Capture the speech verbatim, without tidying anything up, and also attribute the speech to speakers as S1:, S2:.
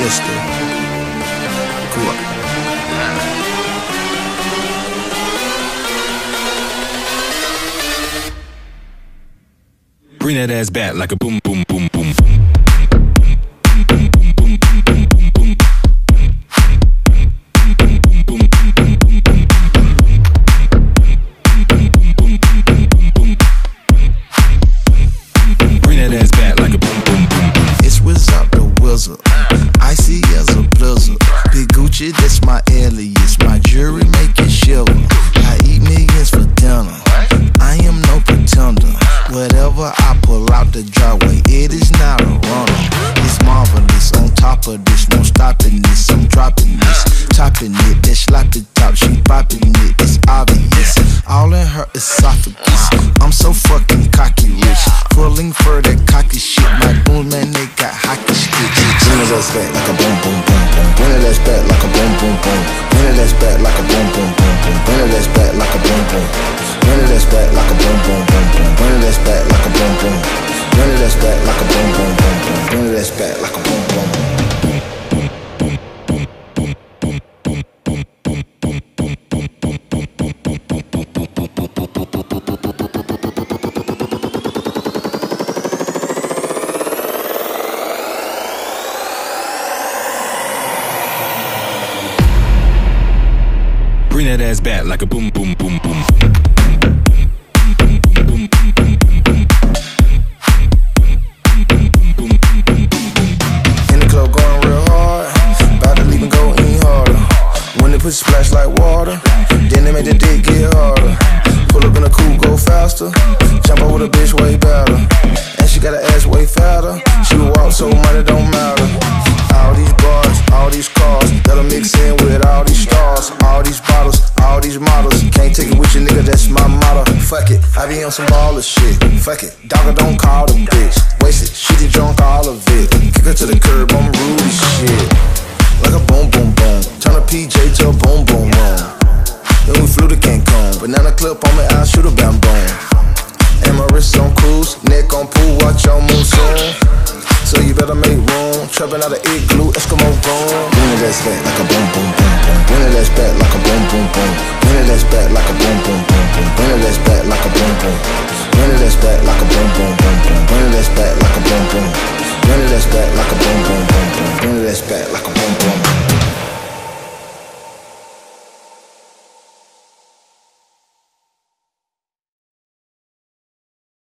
S1: Mister Cool.
S2: Bring that ass back like a boom, boom, boom, boom. Bring that ass back like a boom, boom, boom.
S1: It's Wizard the Wizard, icy as a blizzard. Big Gucci, that's my alias. My jewelry make it shiver. I eat millions for dinner. I am no pretender. Whatever I pull out the driveway, it is not a runner. It's marvelous. On top of this, no stopping this. I'm dropping this, topping it. That sloppy top, she popping it. It's obvious. All in her esophagus. I'm so fucking cocky rich. Pulling for that cocky shit. My boom man, they got hockey sticks. Bring it ass back like a boom boom boom boom. Bring it ass back like a boom boom boom. Bring it ass back like a boom boom boom boom. Bring it ass back like a boom boom. Bring it ass back like a boom boom boom boom. Bring it ass back like a boom boom. Bring it ass back like a boom boom boom boom. Bring it ass back like a boom boom.
S2: Bring that ass back like a boom, boom, boom, boom.
S1: In the club going real hard, about to leave and go any harder. When they push splash like water, then they make the dick get harder. Pull up in a coupe, go faster. Jump out with a bitch way better. And she got her ass way fatter. She would walk so money don't matter. All these bars, all these cars, that'll mix in with all these stars. All these bottles, all these models. Can't take it with you, nigga, that's my motto. Fuck it, I be on some baller shit. Fuck it, dogger don't call the bitch. Waste it, she did drunk all of it. Kick her to the curb, I'm rude as shit. Like a boom boom boom. Turn a P J to a boom boom boom. Then we flew to Cancun. Banana clip on me, I'll shoot a bam boom. And my wrist on cruise, neck on pool, watch your moon soon. So you better make room. Trapping out of igloo, Eskimo gone. Bring it ass back like a boom boom boom boom. Bring it ass back like a boom boom boom. Bring it ass back like a boom boom boom boom. Bring it ass back like a boom boom. Bring it ass back like a boom boom boom boom. Bring it ass back like a boom boom. Bring it ass back like a boom boom boom boom. Bring it ass back like a boom boom.